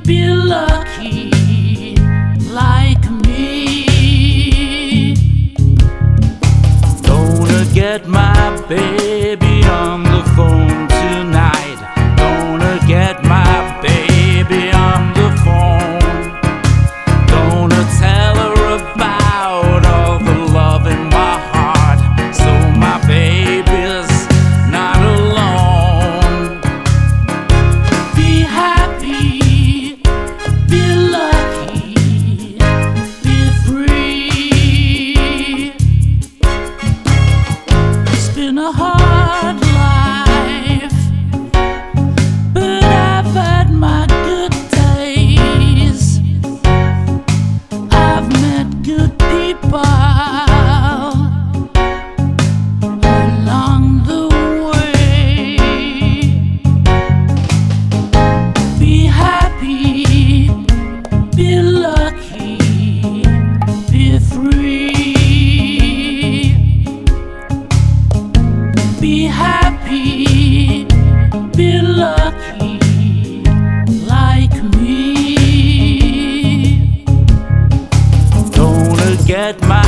be lucky like me. Gonna get my baby on the phone tonight. Gonna get my baby on the phone. Gonna tell her about all the love in my heart, so my baby's not alone. Be happy, be lucky, be free. It's been a hard life, but I've had my good days. I've met good people along the way. Be happy, be lucky, be free. Be happy, be lucky like me. Gonna get my